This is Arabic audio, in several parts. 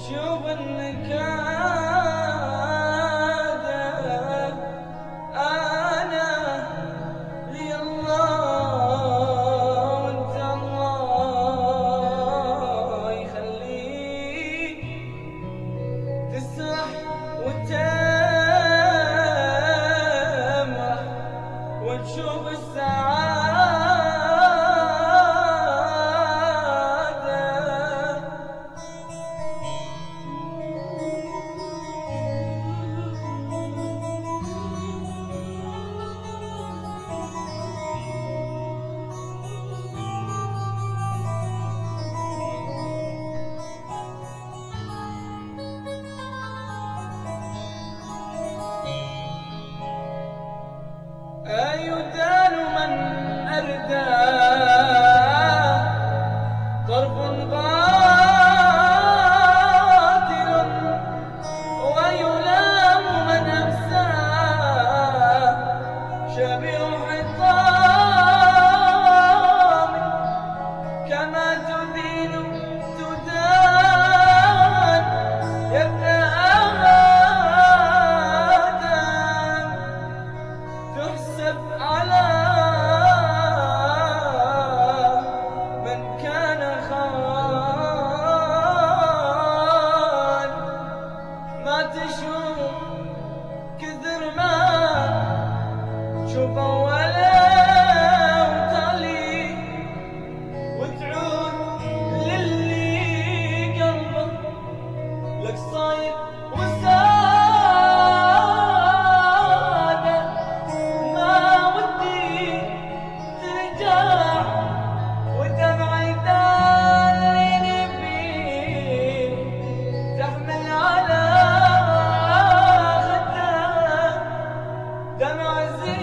تشوف انك انا لي الله وانت الله يخليك تسرح وتمرح وتشوف السعادة. أيدان من أرداه طرف قاتل ويلام من أمساه شبيه حطام كما تدين تدان يا ابن تحسب على من كان خان ما تشوف كثر ما تشوفه ولا وتعلي وتعود للي قلبه لك صاير دمع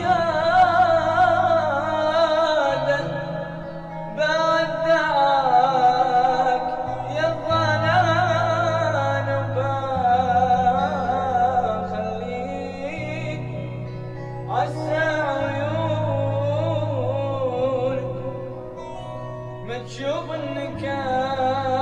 زيادة بودعك يا الظنان وبخليك عسى عيونك ما تشوف النكال.